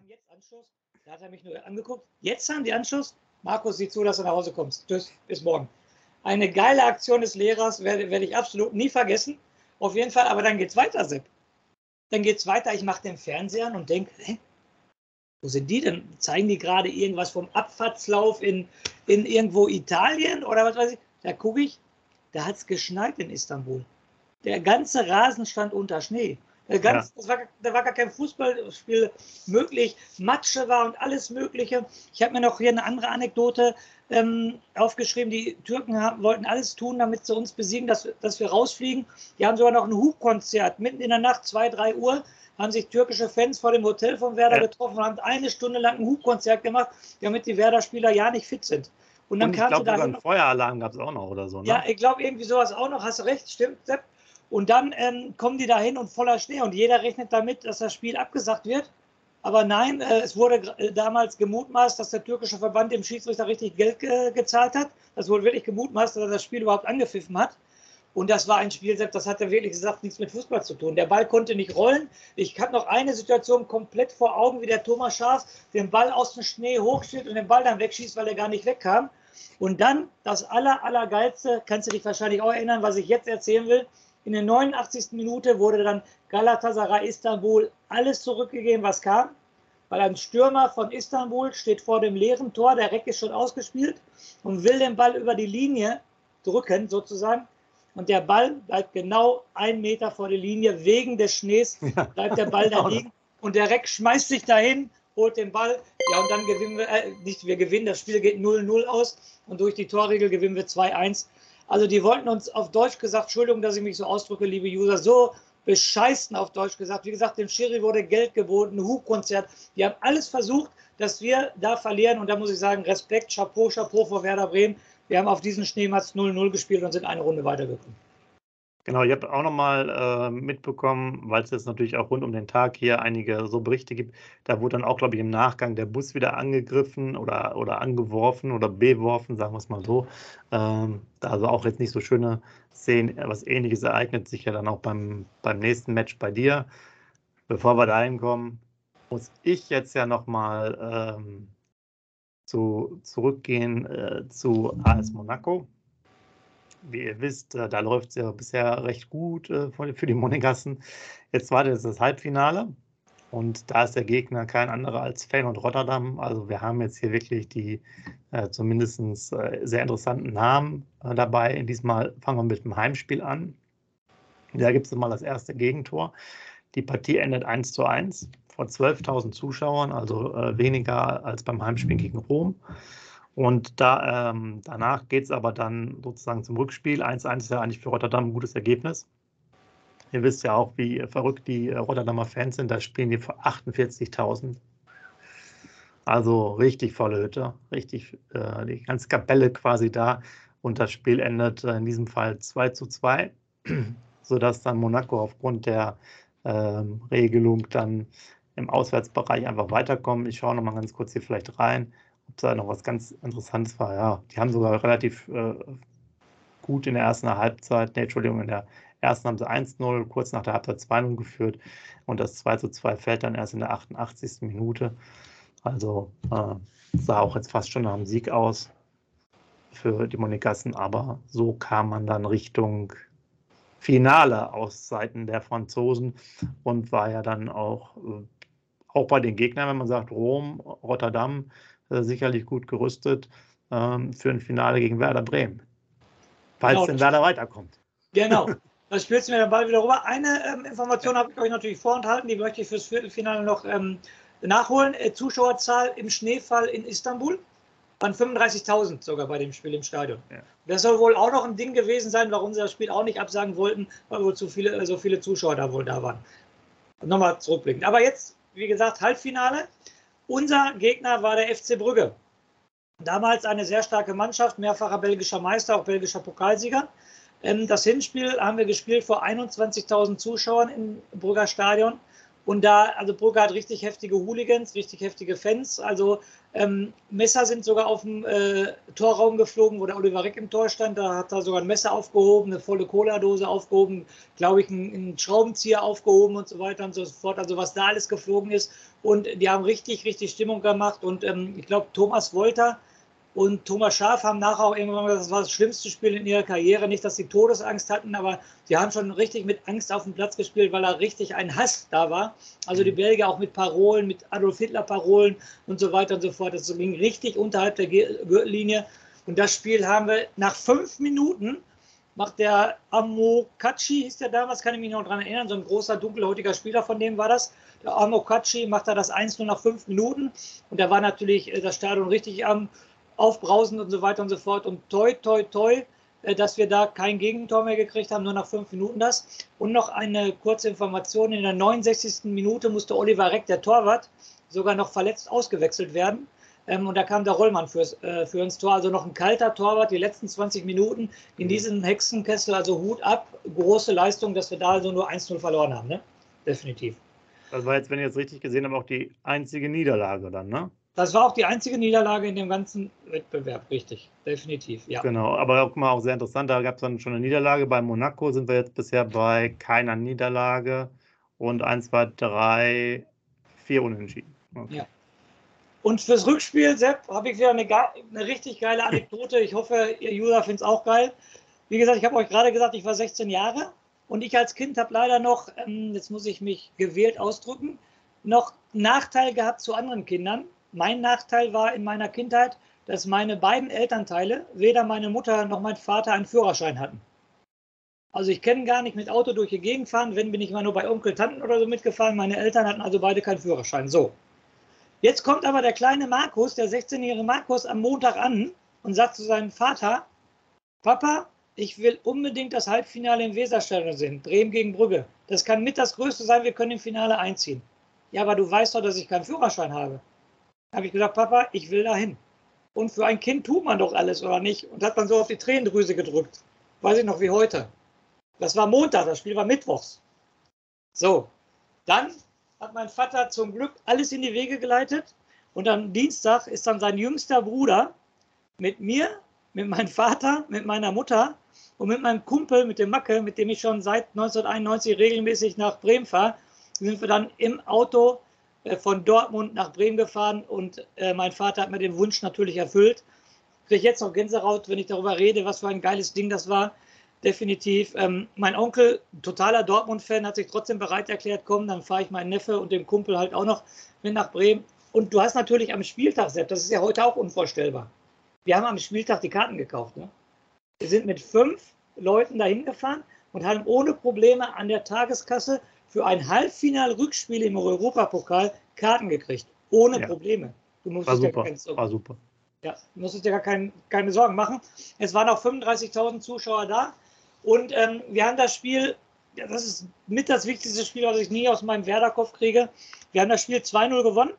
haben jetzt Anschluss. Da hat er mich nur angeguckt. Jetzt haben die Anschluss. Markus, sieh zu, dass du nach Hause kommst. Tschüss, bis morgen. Eine geile Aktion des Lehrers, werde ich absolut nie vergessen. Auf jeden Fall, aber dann geht's weiter, Sepp. Dann geht's weiter. Ich mache den Fernseher an und denke, wo sind die denn? Zeigen die gerade irgendwas vom Abfahrtslauf in irgendwo Italien oder was weiß ich? Da gucke ich, da hat es geschneit in Istanbul. Der ganze Rasen stand unter Schnee. Da war gar kein Fußballspiel möglich. Matsche war und alles Mögliche. Ich habe mir noch hier eine andere Anekdote aufgeschrieben. Die Türken wollten alles tun, damit sie uns besiegen, dass wir rausfliegen. Die haben sogar noch ein Hubkonzert. Mitten in der Nacht, 2, 3 Uhr, haben sich türkische Fans vor dem Hotel von Werder getroffen und haben 1 Stunde lang ein Hubkonzert gemacht, damit die Werder-Spieler ja nicht fit sind. Und dann ich glaube, sogar einen Feueralarm gab es auch noch oder so. Ne? Ja, ich glaube, irgendwie sowas auch noch. Hast du recht, stimmt, Sepp. Und dann kommen die da hin und voller Schnee. Und jeder rechnet damit, dass das Spiel abgesagt wird. Aber nein, es wurde damals gemutmaßt, dass der türkische Verband dem Schiedsrichter richtig Geld gezahlt hat. Das wurde wirklich gemutmaßt, dass er das Spiel überhaupt angepfiffen hat. Und das war ein Spiel, Sepp, das hat er wirklich gesagt, nichts mit Fußball zu tun. Der Ball konnte nicht rollen. Ich habe noch eine Situation komplett vor Augen, wie der Thomas Schaaf den Ball aus dem Schnee hochschießt und den Ball dann wegschießt, weil er gar nicht wegkam. Und dann das Allergeilste, kannst du dich wahrscheinlich auch erinnern, was ich jetzt erzählen will. In der 89. Minute wurde dann Galatasaray Istanbul alles zurückgegeben, was kam. Weil ein Stürmer von Istanbul steht vor dem leeren Tor, der Reck ist schon ausgespielt und will den Ball über die Linie drücken sozusagen. Und der Ball bleibt genau 1 Meter vor der Linie. Wegen des Schnees bleibt der Ball da liegen. Und der Reck schmeißt sich dahin, holt den Ball. Ja, und dann gewinnen wir gewinnen. Das Spiel geht 0-0 aus. Und durch die Torregel gewinnen wir 2-1. Also die wollten uns auf Deutsch gesagt, Entschuldigung, dass ich mich so ausdrücke, liebe User, so bescheißen auf Deutsch gesagt. Wie gesagt, dem Schiri wurde Geld geboten, ein Hubkonzert. Die haben alles versucht, dass wir da verlieren. Und da muss ich sagen, Respekt, Chapeau vor Werder Bremen. Wir haben auf diesen Schneematz 0-0 gespielt und sind eine Runde weitergekommen. Genau, ich habe auch nochmal mitbekommen, weil es jetzt natürlich auch rund um den Tag hier einige so Berichte gibt, da wurde dann auch, glaube ich, im Nachgang der Bus wieder angegriffen oder angeworfen oder beworfen, sagen wir es mal so. Also auch jetzt nicht so schöne Szenen, was Ähnliches ereignet sich ja dann auch beim nächsten Match bei dir. Bevor wir dahin kommen, muss ich jetzt ja nochmal zurückgehen zu AS Monaco. Wie ihr wisst, da läuft es ja bisher recht gut für die Monegassen. Jetzt wartet das Halbfinale und da ist der Gegner kein anderer als Feyenoord Rotterdam. Also wir haben jetzt hier wirklich die zumindest sehr interessanten Namen dabei. Diesmal fangen wir mit dem Heimspiel an. Da gibt es mal das erste Gegentor. Die Partie endet 1:1 vor 12.000 Zuschauern, also weniger als beim Heimspiel gegen Rom. Und danach geht es aber dann sozusagen zum Rückspiel. 1:1 ist ja eigentlich für Rotterdam ein gutes Ergebnis. Ihr wisst ja auch, wie verrückt die Rotterdamer Fans sind. Da spielen die vor 48.000. Also richtig volle Hütte, richtig die ganze Kapelle quasi da. Und das Spiel endet in diesem Fall 2:2, sodass dann Monaco aufgrund der Regelung dann im Auswärtsbereich einfach weiterkommen. Ich schaue nochmal ganz kurz hier vielleicht rein, ob da noch was ganz Interessantes war. Ja, die haben sogar relativ gut in der ersten Halbzeit, in der ersten haben sie 1:0, kurz nach der Halbzeit 2:0 geführt und das 2:2 fällt dann erst in der 88. Minute. Also sah auch jetzt fast schon nach einem Sieg aus für die Monegassen, aber so kam man dann Richtung Finale aus Seiten der Franzosen und war ja dann auch bei den Gegnern, wenn man sagt, Rom, Rotterdam, sicherlich gut gerüstet für ein Finale gegen Werder Bremen. Falls denn Werder weiterkommt. Genau, das spielst du mir dann bald wieder rüber. Eine Information habe ich euch natürlich vorenthalten, die möchte ich fürs Viertelfinale noch nachholen. Zuschauerzahl im Schneefall in Istanbul waren 35.000 sogar bei dem Spiel im Stadion. Ja. Das soll wohl auch noch ein Ding gewesen sein, warum sie das Spiel auch nicht absagen wollten, weil wohl so viele Zuschauer da wohl da waren. Nochmal zurückblicken. Aber jetzt, wie gesagt, Halbfinale. Unser Gegner war der FC Brügge. Damals eine sehr starke Mannschaft, mehrfacher belgischer Meister, auch belgischer Pokalsieger. Das Hinspiel haben wir gespielt vor 21.000 Zuschauern im Brügger Stadion. Und da, also Brügge hat richtig heftige Hooligans, richtig heftige Fans. Also Messer sind sogar auf dem Torraum geflogen, wo der Oliver Reck im Tor stand. Da hat er sogar ein Messer aufgehoben, eine volle Cola-Dose aufgehoben, glaube ich, einen Schraubenzieher aufgehoben und so weiter und so fort. Also was da alles geflogen ist. Und die haben richtig, richtig Stimmung gemacht. Und ich glaube, Thomas Wolter und Thomas Schaaf haben nachher auch irgendwann gesagt, das war das schlimmste Spiel in ihrer Karriere. Nicht, dass sie Todesangst hatten, aber sie haben schon richtig mit Angst auf dem Platz gespielt, weil da richtig ein Hass da war. Also die Belgier auch mit Parolen, mit Adolf Hitler Parolen und so weiter und so fort. Das ging richtig unterhalb der Gürtellinie. Und das Spiel haben wir nach 5 Minuten, macht der Amokachi, hieß der damals, kann ich mich noch daran erinnern, so ein großer, dunkelhäutiger Spieler von dem war das. Der Amokachi macht da das 1:0 nach 5 Minuten. Und da war natürlich das Stadion richtig am Aufbrausend und so weiter und so fort. Und toi, toi, toi, dass wir da kein Gegentor mehr gekriegt haben, nur nach 5 Minuten das. Und noch eine kurze Information: In der 69. Minute musste Oliver Reck, der Torwart, sogar noch verletzt ausgewechselt werden. Und da kam der Rollmann für ins Tor. Also noch ein kalter Torwart, die letzten 20 Minuten in diesem Hexenkessel. Also Hut ab, große Leistung, dass wir da also nur 1:0 verloren haben. Ne? Definitiv. Das war jetzt, wenn ich jetzt richtig gesehen habe, auch die einzige Niederlage dann, ne? Das war auch die einzige Niederlage in dem ganzen Wettbewerb, richtig, definitiv, ja. Genau, aber guck mal, auch sehr interessant, da gab es dann schon eine Niederlage. Bei Monaco sind wir jetzt bisher bei keiner Niederlage und 1, 2, 3, 4 Unentschieden. Okay. Ja. Und fürs Rückspiel, Sepp, habe ich wieder eine richtig geile Anekdote. Ich hoffe, ihr User findet es auch geil. Wie gesagt, ich habe euch gerade gesagt, ich war 16 Jahre und ich als Kind habe leider noch, jetzt muss ich mich gewählt ausdrücken, noch Nachteil gehabt zu anderen Kindern. Mein Nachteil war in meiner Kindheit, dass meine beiden Elternteile, weder meine Mutter noch mein Vater, einen Führerschein hatten. Also ich kenne gar nicht mit Auto durch die Gegend fahren, wenn bin ich immer nur bei Onkel, Tanten oder so mitgefahren. Meine Eltern hatten also beide keinen Führerschein. So, jetzt kommt aber der kleine Markus, der 16-jährige Markus, am Montag an und sagt zu seinem Vater: Papa, ich will unbedingt das Halbfinale im Weserstadion sehen, Bremen gegen Brügge. Das kann mit das Größte sein, wir können im Finale einziehen. Ja, aber du weißt doch, dass ich keinen Führerschein habe. Habe ich gesagt: Papa, ich will dahin. Und für ein Kind tut man doch alles, oder nicht? Und hat man so auf die Tränendrüse gedrückt. Weiß ich noch wie heute. Das war Montag, das Spiel war mittwochs. So, dann hat mein Vater zum Glück alles in die Wege geleitet. Und am Dienstag ist dann sein jüngster Bruder mit mir, mit meinem Vater, mit meiner Mutter und mit meinem Kumpel, mit dem Macke, mit dem ich schon seit 1991 regelmäßig nach Bremen fahre, sind wir dann im Auto von Dortmund nach Bremen gefahren und mein Vater hat mir den Wunsch natürlich erfüllt. Ich kriege jetzt noch Gänsehaut, wenn ich darüber rede, was für ein geiles Ding das war. Definitiv. Mein Onkel, totaler Dortmund-Fan, hat sich trotzdem bereit erklärt, komm, dann fahre ich meinen Neffe und den Kumpel halt auch noch mit nach Bremen. Und du hast natürlich am Spieltag, Sepp, das ist ja heute auch unvorstellbar. Wir haben am Spieltag die Karten gekauft. Ne? Wir sind mit 5 Leuten dahin gefahren und haben ohne Probleme an der Tageskasse für ein Halbfinal-Rückspiel im Europapokal Karten gekriegt. Ohne Probleme. Du musstest war super. Ja, du musstest dir gar keine Sorgen machen. Es waren auch 35.000 Zuschauer da. Und wir haben das Spiel, ja, das ist mit das wichtigste Spiel, was ich nie aus meinem Werder-Kopf kriege. Wir haben das Spiel 2:0 gewonnen.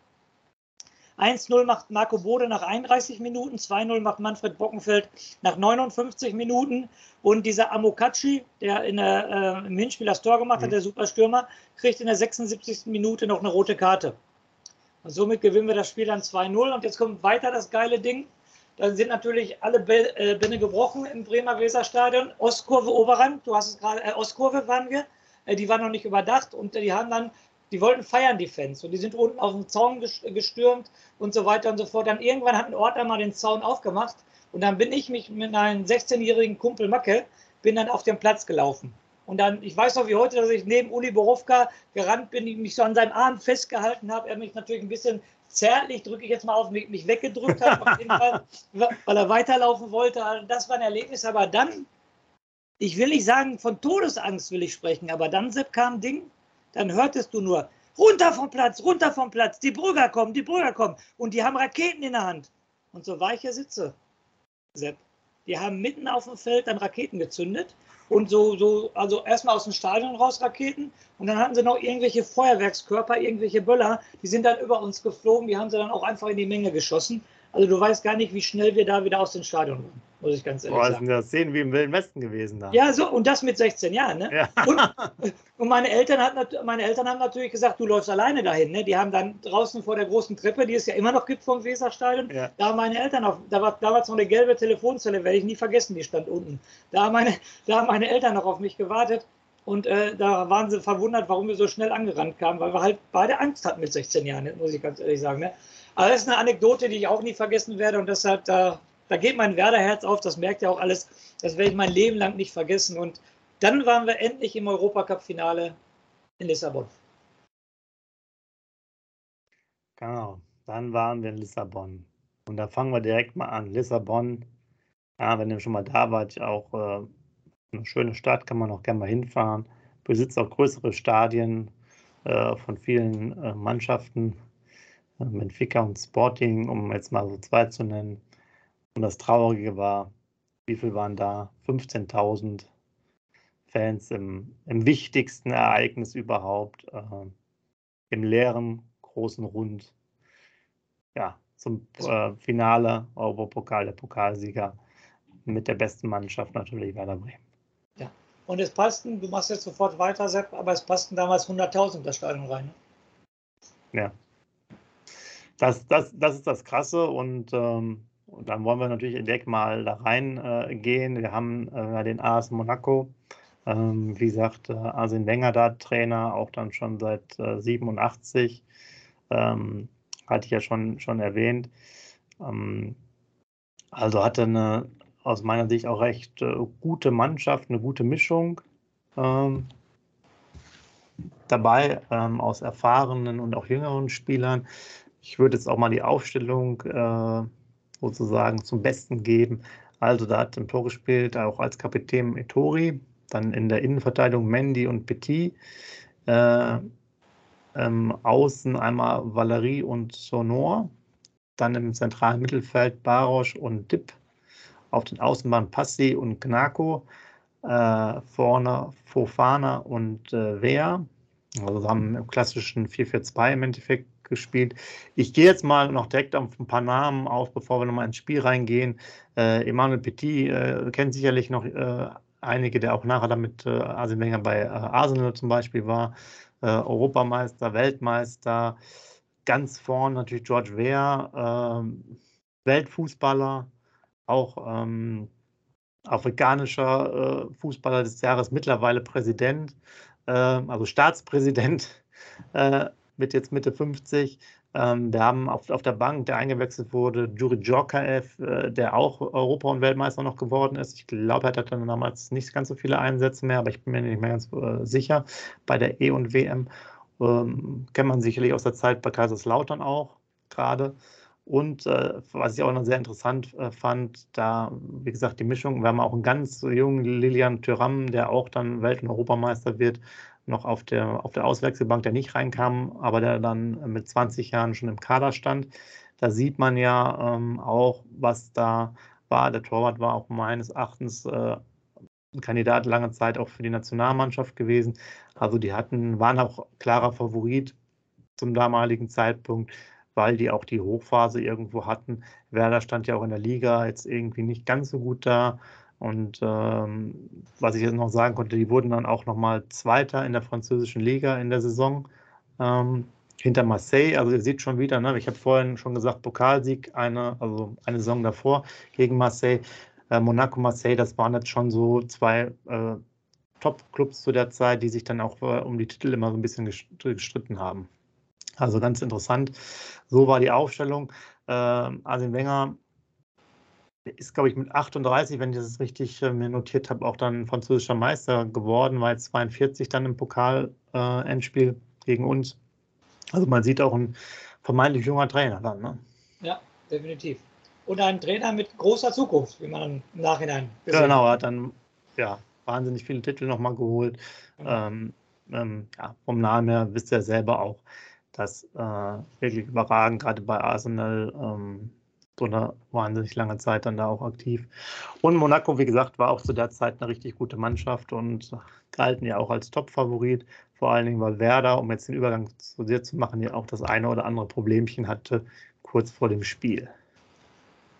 1:0 macht Marco Bode nach 31 Minuten, 2:0 macht Manfred Bockenfeld nach 59 Minuten. Und dieser Amokachi, der im Hinspiel das Tor gemacht hat, der Superstürmer, kriegt in der 76. Minute noch eine rote Karte. Und somit gewinnen wir das Spiel dann 2:0. Und jetzt kommt weiter das geile Ding. Dann sind natürlich alle Bälle gebrochen im Bremer Weserstadion. Ostkurve, Oberrand, du hast es gerade, Ostkurve waren wir. Die waren noch nicht überdacht und die wollten feiern, die Fans. Und die sind unten auf den Zaun gestürmt und so weiter und so fort. Dann irgendwann hat ein Ordner mal den Zaun aufgemacht. Und dann bin ich mich mit einem 16-jährigen Kumpel Macke, bin dann auf den Platz gelaufen. Und dann, ich weiß noch wie heute, dass ich neben Uli Borowka gerannt bin, mich so an seinem Arm festgehalten habe. Er mich natürlich ein bisschen zärtlich, drücke ich jetzt mal auf, mich weggedrückt hat, auf jeden Fall, weil er weiterlaufen wollte. Also das war ein Erlebnis. Aber dann, ich will nicht sagen, von Todesangst will ich sprechen, aber dann, Sepp, kam ein Ding, dann hörtest du nur: runter vom Platz, die Brügger kommen. Und die haben Raketen in der Hand. Und so war ich hier sitze, Sepp. Die haben mitten auf dem Feld dann Raketen gezündet. Und also erstmal aus dem Stadion raus Raketen. Und dann hatten sie noch irgendwelche Feuerwerkskörper, irgendwelche Böller. Die sind dann über uns geflogen. Die haben sie dann auch einfach in die Menge geschossen. Also du weißt gar nicht, wie schnell wir da wieder aus dem Stadion waren. muss ich ganz ehrlich Boah, sagen. sind das Szenen wie im Wilden Westen gewesen da. Ja, so, und das mit 16 Jahren. Ne? Ja. Und meine Eltern haben natürlich gesagt, du läufst alleine dahin. Ne? Die haben dann draußen vor der großen Treppe, die es ja immer noch gibt vom Weserstadion, Ja. da haben meine Eltern da war damals noch eine gelbe Telefonzelle, werde ich nie vergessen, die stand unten. Da haben meine Eltern noch auf mich gewartet und da waren sie verwundert, warum wir so schnell angerannt kamen, weil wir halt beide Angst hatten mit 16 Jahren, ne? Muss ich ganz ehrlich sagen. Ne? Aber das ist eine Anekdote, die ich auch nie vergessen werde und deshalb da geht mein Werderherz auf, das merkt ja auch alles. Das werde ich mein Leben lang nicht vergessen. Und dann waren wir endlich im Europacup-Finale in Lissabon. Genau, dann waren wir in Lissabon. Und da fangen wir direkt mal an. Lissabon, ja, wenn ihr schon mal da wart, auch eine schöne Stadt, kann man auch gerne mal hinfahren. Besitzt auch größere Stadien von vielen Mannschaften. Benfica und Sporting, um jetzt mal so zwei zu nennen. Und das Traurige war, wie viel waren da? 15.000 Fans im wichtigsten Ereignis überhaupt, im leeren großen Rund. Ja, zum Finale Europapokal, der Pokalsieger mit der besten Mannschaft natürlich Werder Bremen. Ja, und es passten, du machst jetzt sofort weiter, Sepp, aber es passten damals 100.000 in das Stadion rein. Ne? Ja, das ist das Krasse und dann wollen wir natürlich direkt mal da reingehen. Wir haben den AS Monaco, wie gesagt, Arsene Wenger da Trainer, auch dann schon seit 87, hatte ich ja schon erwähnt. Also hatte aus meiner Sicht auch recht gute Mannschaft, eine gute Mischung dabei aus erfahrenen und auch jüngeren Spielern. Ich würde jetzt auch mal die Aufstellung sozusagen zum Besten geben. Also da hat im Tor gespielt, auch als Kapitän Ettori, dann in der Innenverteidigung Mendy und Petit, außen einmal Valerie und Sonor, dann im zentralen Mittelfeld Barosch und Dipp, auf den Außenbahnen Passi und Gnako, vorne Fofana und Wea. Also haben im klassischen 4-4-2 im Endeffekt gespielt. Ich gehe jetzt mal noch direkt auf ein paar Namen auf, bevor wir nochmal ins Spiel reingehen. Emmanuel Petit kennt sicherlich noch einige, der auch nachher damit Arsene Wenger bei Arsenal zum Beispiel war. Europameister, Weltmeister. Ganz vorne natürlich George Weah, Weltfußballer, auch afrikanischer Fußballer des Jahres, mittlerweile Präsident, also Staatspräsident mit jetzt Mitte 50. Wir haben auf der Bank, der eingewechselt wurde, Juri Djorkaeff, der auch Europa- und Weltmeister noch geworden ist. Ich glaube, er hatte dann damals nicht ganz so viele Einsätze mehr, aber ich bin mir nicht mehr ganz sicher. Bei der E- und WM kennt man sicherlich aus der Zeit bei Kaiserslautern auch gerade. Und was ich auch noch sehr interessant fand, da, wie gesagt, die Mischung, wir haben auch einen ganz jungen Lilian Thuram, der auch dann Welt- und Europameister wird, noch auf der Auswechselbank, der nicht reinkam, aber der dann mit 20 Jahren schon im Kader stand. Da sieht man ja auch, was da war. Der Torwart war auch meines Erachtens ein Kandidat lange Zeit auch für die Nationalmannschaft gewesen. Also die waren auch klarer Favorit zum damaligen Zeitpunkt, weil die auch die Hochphase irgendwo hatten. Werder stand ja auch in der Liga jetzt irgendwie nicht ganz so gut da. Und was ich jetzt noch sagen konnte, die wurden dann auch nochmal Zweiter in der französischen Liga in der Saison hinter Marseille. Also ihr seht schon wieder, ne? Ich habe vorhin schon gesagt, Pokalsieg, eine Saison davor gegen Marseille. Monaco, Marseille, das waren jetzt schon so zwei Top-Clubs zu der Zeit, die sich dann auch um die Titel immer so ein bisschen gestritten haben. Also ganz interessant. So war die Aufstellung. Arsene Wenger ist, glaube ich, mit 38, wenn ich das richtig mir notiert habe, auch dann französischer Meister geworden, war jetzt 42 dann im Pokal-Endspiel gegen uns. Also man sieht auch ein vermeintlich junger Trainer dann, ne? Ja, definitiv. Und ein Trainer mit großer Zukunft, wie man im Nachhinein gesehen hat. Genau, er hat dann wahnsinnig viele Titel nochmal geholt. Genau. Vom Namen her wisst ihr selber auch, dass wirklich überragend, gerade bei Arsenal, so eine wahnsinnig lange Zeit dann da auch aktiv. Und Monaco, wie gesagt, war auch zu der Zeit eine richtig gute Mannschaft und galten ja auch als Top-Favorit, vor allen Dingen, weil Werder, um jetzt den Übergang zu dir zu machen, ja auch das eine oder andere Problemchen hatte kurz vor dem Spiel.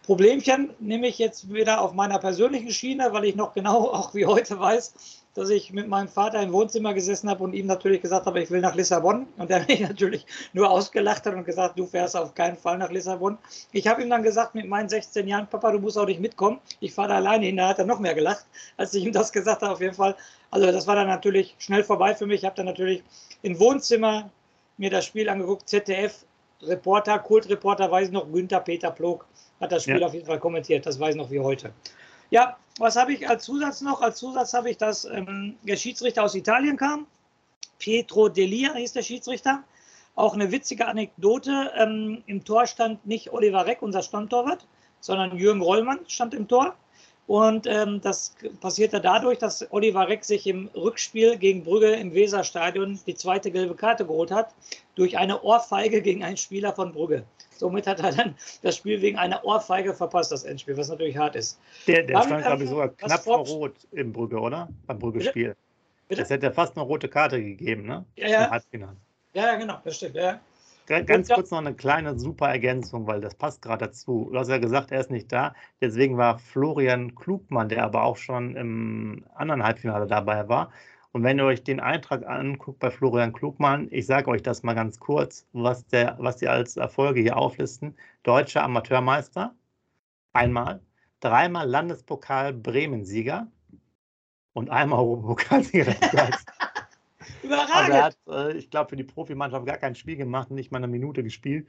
Problemchen nehme ich jetzt wieder auf meiner persönlichen Schiene, weil ich noch genau auch wie heute weiß, dass ich mit meinem Vater im Wohnzimmer gesessen habe und ihm natürlich gesagt habe, ich will nach Lissabon. Und er mich natürlich nur ausgelacht hat und gesagt, du fährst auf keinen Fall nach Lissabon. Ich habe ihm dann gesagt mit meinen 16 Jahren, Papa, du musst auch nicht mitkommen. Ich fahre da alleine hin. Da hat er noch mehr gelacht, als ich ihm das gesagt habe, auf jeden Fall. Also das war dann natürlich schnell vorbei für mich. Ich habe dann natürlich im Wohnzimmer mir das Spiel angeguckt, ZDF, Reporter, Kultreporter, weiß ich noch, Günther Peter Plog hat das Spiel auf jeden Fall kommentiert, das weiß ich noch wie heute. Ja, was habe ich als Zusatz noch? Als Zusatz habe ich, dass der Schiedsrichter aus Italien kam. Pietro Delia hieß der Schiedsrichter. Auch eine witzige Anekdote. Im Tor stand nicht Oliver Reck, unser Stammtorwart, sondern Jürgen Rollmann stand im Tor. Und das passierte dadurch, dass Oliver Reck sich im Rückspiel gegen Brügge im Weserstadion die zweite gelbe Karte geholt hat, durch eine Ohrfeige gegen einen Spieler von Brügge. Somit hat er dann das Spiel wegen einer Ohrfeige verpasst, das Endspiel, was natürlich hart ist. Der stand, glaube ich, sogar knapp vor Rot im Brügge, oder? Beim Brügge-Spiel. Das hätte fast eine rote Karte gegeben, ne? Ja. Im Halbfinale. Ja, genau, das stimmt. Ja. Ganz kurz noch eine kleine super Ergänzung, weil das passt gerade dazu. Du hast ja gesagt, er ist nicht da. Deswegen war Florian Klugmann, der aber auch schon im anderen Halbfinale dabei war. Und wenn ihr euch den Eintrag anguckt bei Florian Klugmann, ich sage euch das mal ganz kurz, was die als Erfolge hier auflisten. Deutscher Amateurmeister, einmal, dreimal Landespokal Bremen-Sieger und einmal Europapokalsieger. Überragend. Also er hat, ich glaube, für die Profimannschaft gar kein Spiel gemacht, nicht mal eine Minute gespielt.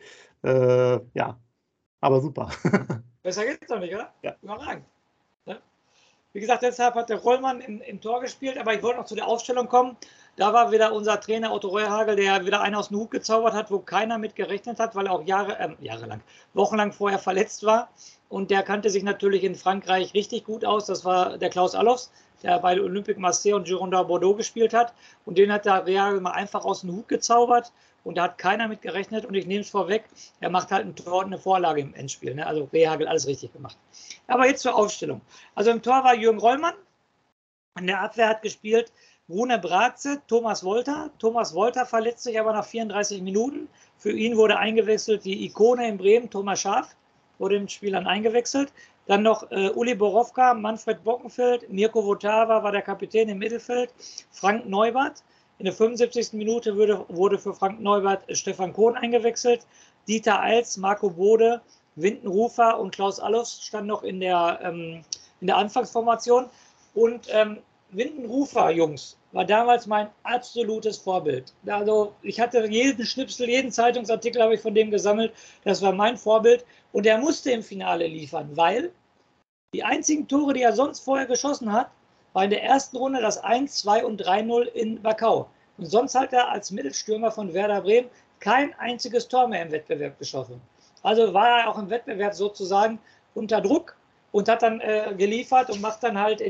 Ja, aber super. Besser geht's doch nicht, oder? Ja. Überragend. Ja. Wie gesagt, deshalb hat der Rollmann im Tor gespielt, aber ich wollte noch zu der Aufstellung kommen. Da war wieder unser Trainer Otto Reuhagel, der wieder einen aus dem Hut gezaubert hat, wo keiner mit gerechnet hat, weil er auch wochenlang vorher verletzt war. Und der kannte sich natürlich in Frankreich richtig gut aus. Das war der Klaus Allofs, der bei Olympique Marseille und Girondins Bordeaux gespielt hat. Und den hat der Reuhagel mal einfach aus dem Hut gezaubert. Und da hat keiner mit gerechnet. Und ich nehme es vorweg, er macht halt ein Tor und eine Vorlage im Endspiel. Ne? Also Reuhagel alles richtig gemacht. Aber jetzt zur Aufstellung. Also im Tor war Jürgen Rollmann. In der Abwehr hat gespielt Rune Bratze, Thomas Wolter. Thomas Wolter verletzt sich aber nach 34 Minuten. Für ihn wurde eingewechselt die Ikone in Bremen, Thomas Schaaf, wurde im Spiel dann eingewechselt. Dann noch Uli Borowka, Manfred Bockenfeld, Mirko Votava war der Kapitän im Mittelfeld, Frank Neubert. In der 75. Minute wurde für Frank Neubert Stefan Kohn eingewechselt. Dieter Eils, Marco Bode, Winten Rufer und Klaus Allofs standen noch in der Anfangsformation. Und Winten Rufer, Jungs, war damals mein absolutes Vorbild. Also ich hatte jeden Schnipsel, jeden Zeitungsartikel habe ich von dem gesammelt. Das war mein Vorbild. Und er musste im Finale liefern, weil die einzigen Tore, die er sonst vorher geschossen hat, war in der ersten Runde das 1, 2 und 3-0 in Wachau. Und sonst hat er als Mittelstürmer von Werder Bremen kein einziges Tor mehr im Wettbewerb geschossen. Also war er auch im Wettbewerb sozusagen unter Druck und hat dann geliefert und macht dann halt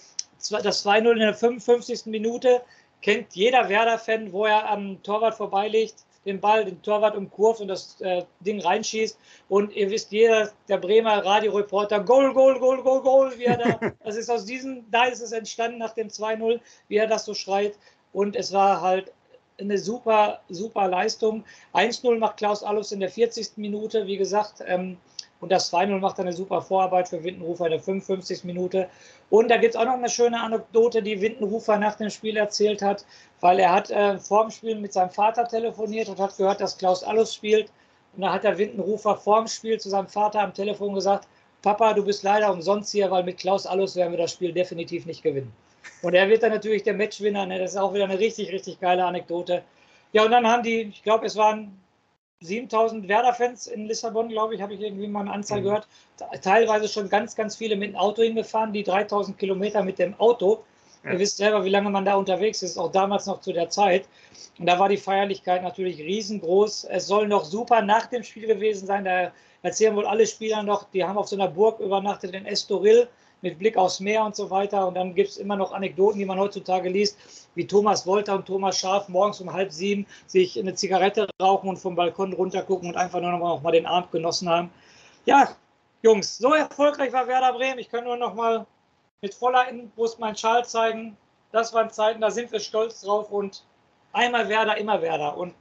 das 2-0 in der 55. Minute. Kennt jeder Werder-Fan, wo er am Torwart vorbeilegt, den Torwart umkurvt und das Ding reinschießt. Und ihr wisst, jeder, der Bremer Radioreporter, Goal, Goal, Goal, Goal, Goal, wie er da ist es entstanden nach dem 2-0, wie er das so schreit. Und es war halt eine super, super Leistung. 1-0 macht Klaus Allofs in der 40. Minute, wie gesagt. Und das 2-0 macht eine super Vorarbeit für Wintenrufer in der 55. Minute. Und da gibt es auch noch eine schöne Anekdote, die Wintenrufer nach dem Spiel erzählt hat, weil er hat vor dem Spiel mit seinem Vater telefoniert und hat gehört, dass Klaus Allofs spielt. Und da hat der Wintenrufer vor dem Spiel zu seinem Vater am Telefon gesagt, Papa, du bist leider umsonst hier, weil mit Klaus Allofs werden wir das Spiel definitiv nicht gewinnen. Und er wird dann natürlich der Matchwinner. Ne? Das ist auch wieder eine richtig, richtig geile Anekdote. Ja, und dann haben ich glaube, es waren 7000 Werder-Fans in Lissabon, glaube ich, habe ich irgendwie mal eine Anzahl gehört. Teilweise schon ganz, ganz viele mit dem Auto hingefahren, die 3000 Kilometer mit dem Auto. Ja. Ihr wisst selber, wie lange man da unterwegs ist, auch damals noch zu der Zeit. Und da war die Feierlichkeit natürlich riesengroß. Es soll noch super nach dem Spiel gewesen sein. Da erzählen wohl alle Spieler noch, die haben auf so einer Burg übernachtet in Estoril mit Blick aufs Meer und so weiter. Und dann gibt es immer noch Anekdoten, die man heutzutage liest, wie Thomas Wolter und Thomas Schaaf morgens um 6:30 sich eine Zigarette rauchen und vom Balkon runter gucken und einfach nur noch mal den Abend genossen haben. Ja, Jungs, so erfolgreich war Werder Bremen. Ich kann nur noch mal mit voller Inbrust meinen Schal zeigen. Das waren Zeiten, da sind wir stolz drauf. Und einmal Werder, immer Werder. Und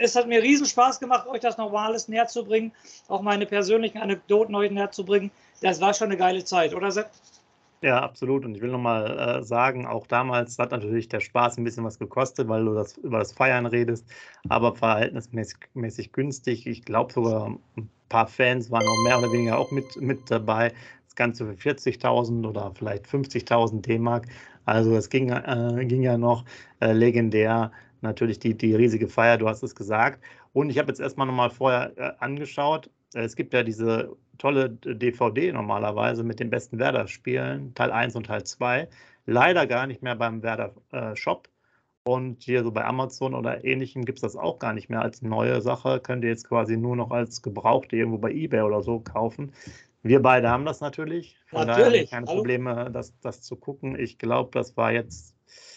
es hat mir riesen Spaß gemacht, euch das nochmal alles näher zu bringen, auch meine persönlichen Anekdoten euch näher zu bringen. Das war schon eine geile Zeit, oder Sepp? Ja, absolut. Und ich will nochmal sagen, auch damals hat natürlich der Spaß ein bisschen was gekostet, weil du über das Feiern redest, aber verhältnismäßig günstig. Ich glaube sogar ein paar Fans waren noch mehr oder weniger auch mit dabei. Das Ganze für 40.000 oder vielleicht 50.000 D-Mark. Also es ging ja noch legendär. Natürlich die riesige Feier, du hast es gesagt. Und ich habe jetzt erstmal nochmal vorher angeschaut. Es gibt ja diese tolle DVD normalerweise mit den besten Werder-Spielen, Teil 1 und Teil 2. Leider gar nicht mehr beim Werder-Shop. Und hier so bei Amazon oder ähnlichem gibt es das auch gar nicht mehr als neue Sache. Könnt ihr jetzt quasi nur noch als Gebrauchte irgendwo bei eBay oder so kaufen. Wir beide haben das natürlich. Von daher haben wir keine Probleme, das zu gucken. Ich glaube, das war jetzt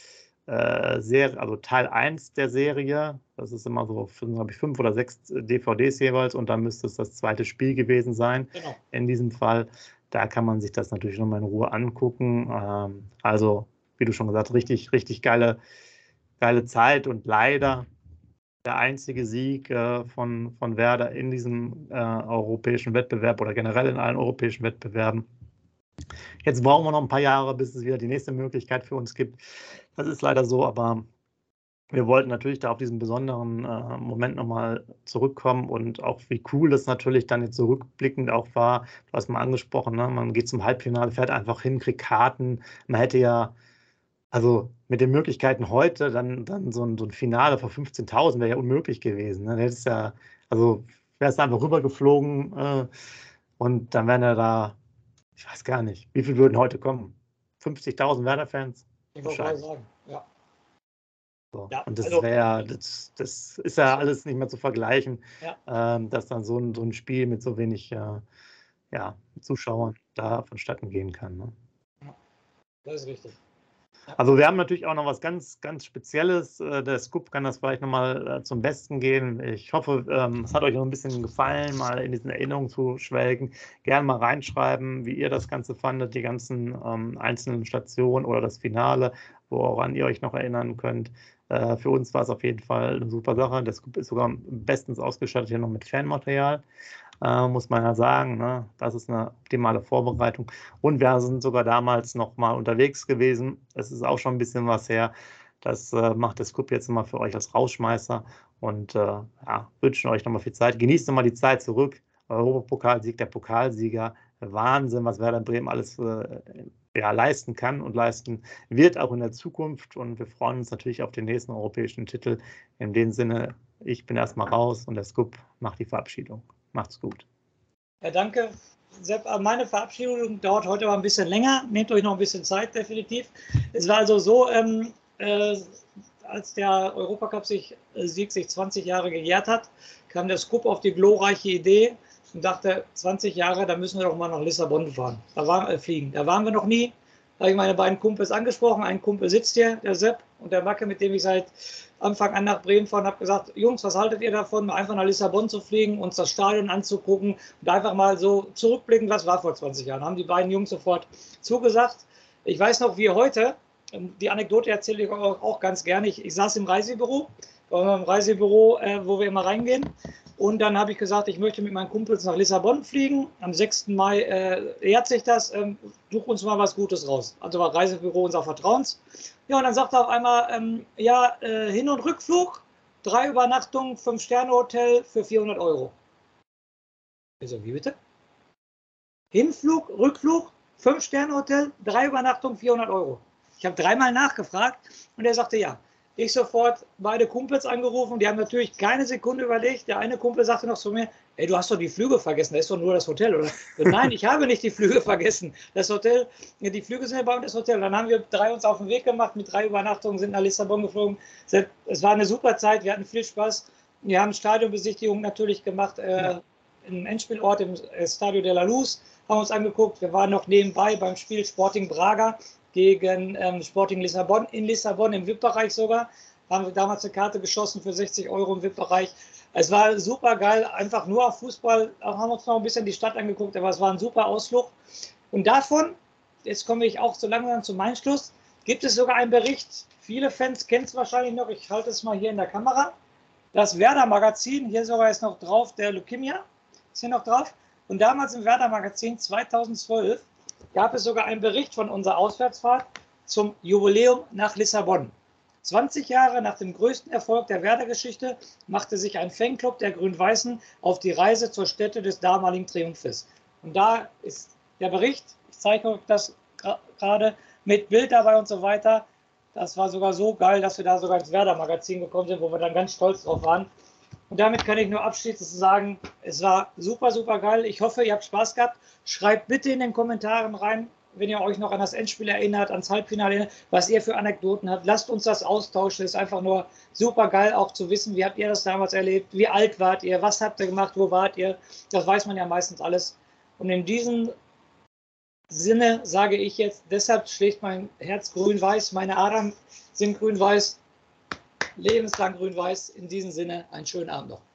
also Teil 1 der Serie. Das ist immer so, glaube ich, 5 oder 6 DVDs jeweils und dann müsste es das zweite Spiel gewesen sein. Genau. In diesem Fall. Da kann man sich das natürlich nochmal in Ruhe angucken. Also, wie du schon gesagt hast, richtig, richtig geile Zeit und leider der einzige Sieg von Werder in diesem europäischen Wettbewerb oder generell in allen europäischen Wettbewerben. Jetzt brauchen wir noch ein paar Jahre, bis es wieder die nächste Möglichkeit für uns gibt. Das ist leider so, aber wir wollten natürlich da auf diesen besonderen Moment nochmal zurückkommen und auch wie cool das natürlich dann jetzt so rückblickend auch war. Du hast mal angesprochen, ne? Man geht zum Halbfinale, fährt einfach hin, kriegt Karten. Man hätte ja, also mit den Möglichkeiten heute, dann so ein Finale vor 15.000 wäre ja unmöglich gewesen. Ne? Dann hättest ja, also wärst du einfach rübergeflogen und dann wären ja da, ich weiß gar nicht, wie viel würden heute kommen? 50.000 Werder-Fans? Ich wollte mal sagen, ja. So. Ja, und das also, wäre, das ist ja alles nicht mehr zu vergleichen, ja. dass dann so ein Spiel mit so wenig Zuschauern da vonstatten gehen kann. Ne? Ja, das ist richtig. Ja. Also wir haben natürlich auch noch was ganz, ganz Spezielles. Der Scoop kann das vielleicht nochmal zum Besten gehen. Ich hoffe, es hat euch noch ein bisschen gefallen, mal in diesen Erinnerungen zu schwelgen. Gerne mal reinschreiben, wie ihr das Ganze fandet, die ganzen einzelnen Stationen oder das Finale, woran ihr euch noch erinnern könnt. Für uns war es auf jeden Fall eine super Sache. Der Scoop ist sogar bestens ausgestattet hier noch mit Fanmaterial. Muss man ja sagen, ne? Das ist eine optimale Vorbereitung. Und wir sind sogar damals noch mal unterwegs gewesen. Es ist auch schon ein bisschen was her. Das macht der Scoop jetzt immer für euch als Rausschmeißer. Und wünschen euch nochmal viel Zeit. Genießt nochmal die Zeit zurück. Europapokalsieg, der Pokalsieger. Wahnsinn, was Werder Bremen alles leisten kann und leisten wird, auch in der Zukunft. Und wir freuen uns natürlich auf den nächsten europäischen Titel. In dem Sinne, ich bin erstmal raus und der Scoop macht die Verabschiedung. Macht's gut. Ja, danke. Sepp, meine Verabschiedung dauert heute aber ein bisschen länger. Nehmt euch noch ein bisschen Zeit, definitiv. Es war also so, als der Europacup-Sieg sich 20 Jahre gejährt hat, kam der Scoop auf die glorreiche Idee und dachte, 20 Jahre, da müssen wir doch mal nach Lissabon fahren. Fliegen. Da waren wir noch nie. Da habe ich meine beiden Kumpels angesprochen. Ein Kumpel sitzt hier, der Sepp, und der Macke, mit dem ich seit Anfang an nach Bremen fahre, und habe gesagt, Jungs, was haltet ihr davon, einfach nach Lissabon zu fliegen, uns das Stadion anzugucken und einfach mal so zurückblicken, was war vor 20 Jahren. Haben die beiden Jungs sofort zugesagt. Ich weiß noch, wie heute, die Anekdote erzähle ich auch ganz gerne. Ich saß im Reisebüro, wo wir immer reingehen. Und dann habe ich gesagt, ich möchte mit meinen Kumpels nach Lissabon fliegen. Am 6. Mai ehrt sich das. Such uns mal was Gutes raus. Also war Reisebüro unser Vertrauens. Ja, und dann sagt er auf einmal, Hin- und Rückflug, 3 Übernachtungen, 5-Sterne-Hotel für 400 Euro. Ich so, wie bitte? Hinflug, Rückflug, 5-Sterne-Hotel, 3 Übernachtungen, 400 Euro. Ich habe 3-mal nachgefragt und er sagte ja. Ich sofort beide Kumpels angerufen, die haben natürlich keine Sekunde überlegt. Der eine Kumpel sagte noch zu mir, ey, du hast doch die Flüge vergessen, da ist doch nur das Hotel, oder? Nein, ich habe nicht die Flüge vergessen. Das Hotel, die Flüge sind ja bei uns das Hotel. Dann haben wir 3 uns auf den Weg gemacht mit 3 Übernachtungen, sind nach Lissabon geflogen. Es war eine super Zeit, wir hatten viel Spaß. Wir haben Stadionbesichtigung natürlich gemacht, im Endspielort im Stadio de la Luz, haben uns angeguckt. Wir waren noch nebenbei beim Spiel Sporting Braga gegen Sporting Lissabon, in Lissabon im VIP-Bereich sogar. Haben wir damals eine Karte geschossen für 60 Euro im VIP-Bereich. Es war super geil, einfach nur auf Fußball, haben uns noch ein bisschen die Stadt angeguckt, aber es war ein super Ausflug. Und davon, jetzt komme ich auch so langsam zu meinem Schluss, gibt es sogar einen Bericht, viele Fans kennen es wahrscheinlich noch, ich halte es mal hier in der Kamera. das Werder-Magazin, hier sogar ist noch drauf, der Leukemia ist hier noch drauf. Und damals im Werder-Magazin 2012 gab es sogar einen Bericht von unserer Auswärtsfahrt zum Jubiläum nach Lissabon. 20 Jahre nach dem größten Erfolg der Werder-Geschichte machte sich ein Fanclub der Grün-Weißen auf die Reise zur Stätte des damaligen Triumphes. Und da ist der Bericht, ich zeige euch das gerade mit Bild dabei und so weiter. Das war sogar so geil, dass wir da sogar ins Werder-Magazin gekommen sind, wo wir dann ganz stolz drauf waren. Und damit kann ich nur abschließend sagen, es war super, super geil. Ich hoffe, ihr habt Spaß gehabt. Schreibt bitte in den Kommentaren rein, wenn ihr euch noch an das Endspiel erinnert, ans Halbfinale erinnert, was ihr für Anekdoten habt. Lasst uns das austauschen. Es ist einfach nur super geil, auch zu wissen, wie habt ihr das damals erlebt, wie alt wart ihr, was habt ihr gemacht, wo wart ihr. Das weiß man ja meistens alles. Und in diesem Sinne sage ich jetzt, deshalb schlägt mein Herz grün-weiß, meine Adern sind grün-weiß, lebenslang grün-weiß. In diesem Sinne, einen schönen Abend noch.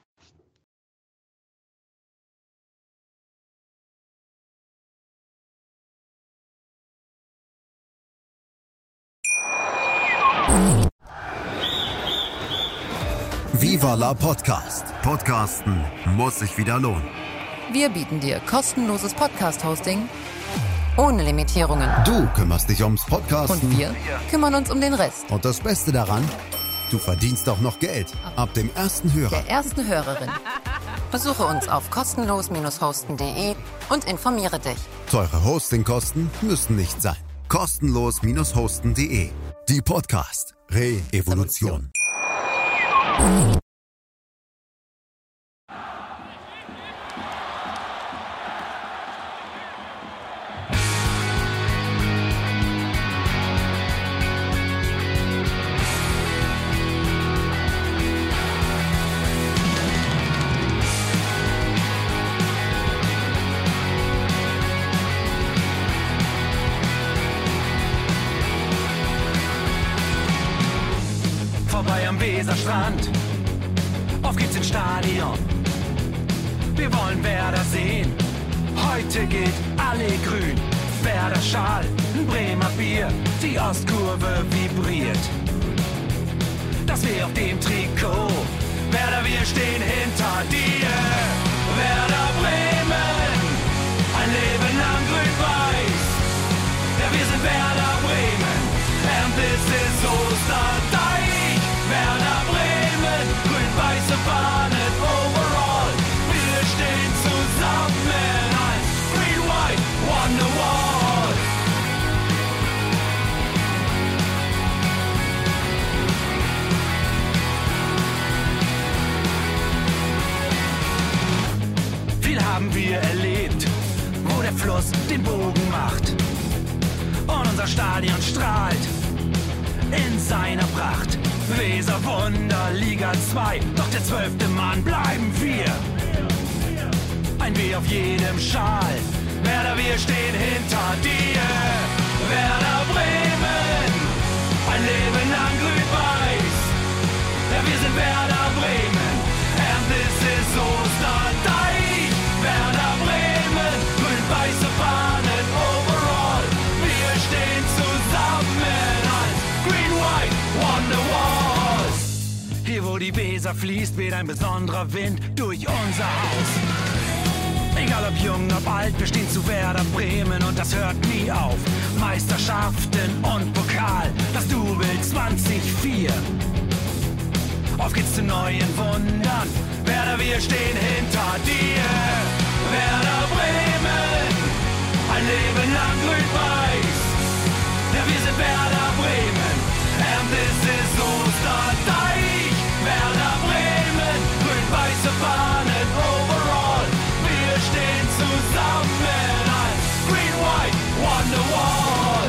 Viva la Podcast. Podcasten muss sich wieder lohnen. Wir bieten dir kostenloses Podcast-Hosting ohne Limitierungen. Du kümmerst dich ums Podcasten. Und wir kümmern uns um den Rest. Und das Beste daran, du verdienst auch noch Geld. Ab dem ersten Hörer. Der ersten Hörerin. Besuche uns auf kostenlos-hosten.de und informiere dich. Teure Hostingkosten müssen nicht sein. Kostenlos-hosten.de. Die Podcast Re-Evolution. Vorbei am Weserstrand, auf geht's ins Stadion. Wir wollen Werder sehen, heute geht alle grün. Werder Schal, ein Bremer Bier, die Ostkurve vibriert. Das weh auf dem Trikot, Werder, wir stehen hinter dir. Werder Bremen, ein Leben lang grün-weiß. Ja, wir sind Werder Bremen, and this is Osterdeich. Werder Bremen, grün-weiße Fahnen overall. Wir stehen zusammen als Green-White Wonderwall. Viel haben wir erlebt, wo der Fluss den Bogen macht. Und unser Stadion strahlt in seiner Pracht. Weser Wunder, Liga 2, doch der 12. Mann bleiben wir. Ein W auf jedem Schal, Werder, wir stehen hinter dir. Werder Bremen, ein Leben lang grün-weiß. Ja, wir sind Werder Bremen, and this is Osterdeich. Werder Bremen, grün-weiße Fahnen overall. Wir stehen zusammen als Green-White Wonderwall. Hier wo die Weser fließt, weht ein besonderer Wind durch unser Haus. Egal ob jung, ob alt, wir stehen zu Werder Bremen und das hört nie auf. Meisterschaften und Pokal, das Double 2004. Auf geht's zu neuen Wundern, Werder, wir stehen hinter dir. Werder Bremen, ein Leben lang grün-weiß. Ja, wir sind Werder Bremen, and this is Osterdeich. Werder Bremen, grün-weiße Fahnen overall. Wir stehen zusammen als Green-White Wonderwall.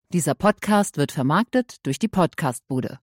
Dieser Podcast wird vermarktet durch die Podcast-Bude.